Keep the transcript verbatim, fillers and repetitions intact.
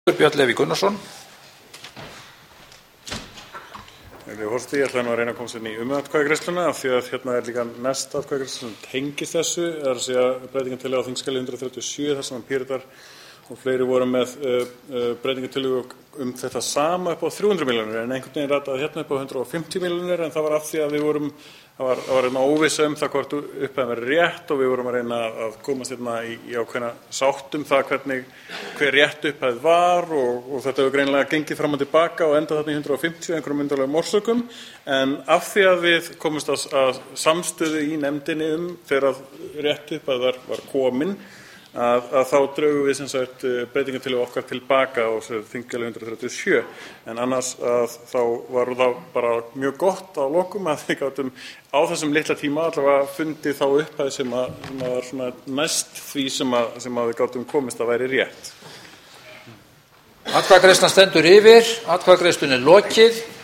Björn Leví Gunnarsson. Forseti, ég ætla nú að reyna að komast inn í umræðuatkvæðagreiðsluna af því að hérna er líka næst atkvæðagreiðsla sem tengist þessu, það er að segja breytingartillögu á þingskjali hundrað þrjátíu og sjö þar sem Píratar og fleiri voru með uh, uh, breytingartillögu um þetta sama upp á þrjú hundruð milljónir en einhvern veginn rataði hérna upp á hundrað fimmtíu milljónir en það var af því að við vorum það var, það var hérna óvissa um það hvort upphæðin væri rétt og við vorum að reyna að komast hérna í, í ákveðna sátt um það hvernig hver rétt upphæð var og, og þetta hefur greinilega gengið fram og tilbaka og endað þarna í hundrað fimmtíu einhverjum myndarlegum orsökum en af því að við komumst að, að samstöðu í nefndinni um þegar rétt upphæð var, var komin Að, að þá draugum við sem sagt breytingartillögu okkar tilbaka á þingskjali hundrað þrjátíu og sjö en annars að þá var það bara mjög gott á lokum að við gátum á þessum litla tíma allavega fundið þá upphæð sem að, sem að var svona næst því sem að, sem að við gátum komist að væri rétt. Atkvæðagreiðslan stendur yfir, atkvæðagreiðslunni er lokið.